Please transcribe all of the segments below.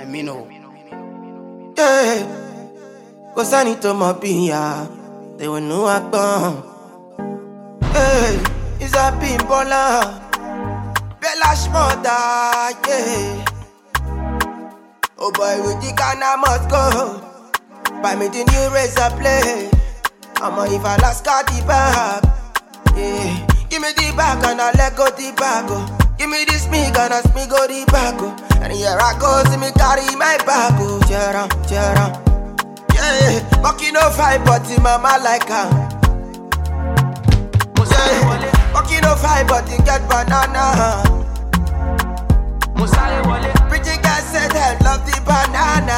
Mino. Yeah, kò sẹ́ni tó mọ̀ bí ìyá tèwénú àgbọ̀n. Hey, it's a Bimbola, Bella's mother, yeah. Oh boy, with the Ghana must go. Buy me the new razor blade. I'm a if Alaska the bag. Yeah, give me the bag and I let go the bag. Oh. Give me this smig and I smig go the bag. Oh. And here I go, see me carry my bag. Oh, Jera, Jera. Yeah, walking no fight, but the mama like her. Yeah, walking no fight, but you get banana. Pretty girl said I love the banana.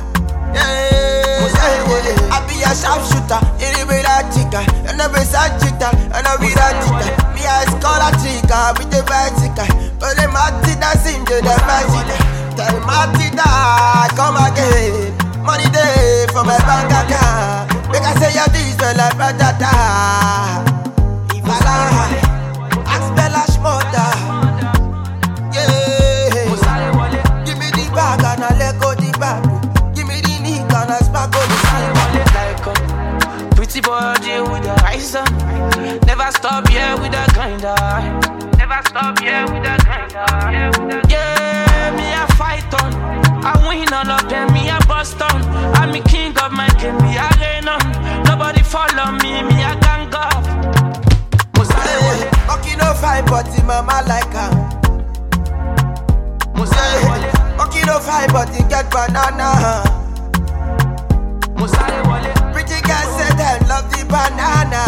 Yeah, I be a sharpshooter, you be that chica, and I be that chica, and I be that chica. Me I call a chica with the bicycle, but the Marty that seem to the bicycle. Tell Marty that come again, money day for my bank account. Make I say your this well like batata. If I lie, ask Bella's mother. And I let go the back. Give me the knee and I spark go the like pretty body with a eyes on. Never stop here with a grinder. Never stop here with a grinder. Yeah, me a fight on. I win all of them, me a bust on. I'm the king of my game, me a reign on. Nobody follow me, me a gang up. Walking no fight, but the mama like her. Walking no fight, but you get banana. Pretty girl said I love the banana.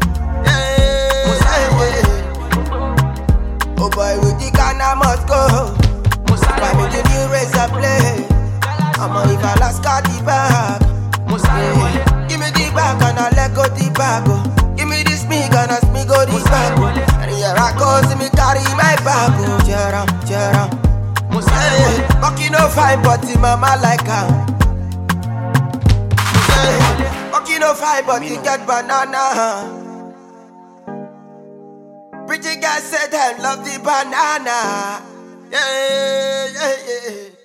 Yeah. Oh boy, with the Ghana must go. Buy me the new razor blade. I'm a if Alaska the bag. Yeah. Give me the bag and I let go the bag. Oh. Give me the smig and I smig go the bag. Oh. And here I go, see me carry my bag. Oh, Jera, Jera. Yeah, walking no fight, but the mama like her. Yeah, walking no fight, but you get banana. Pretty girl said I love the banana. Yeah, yeah, yeah.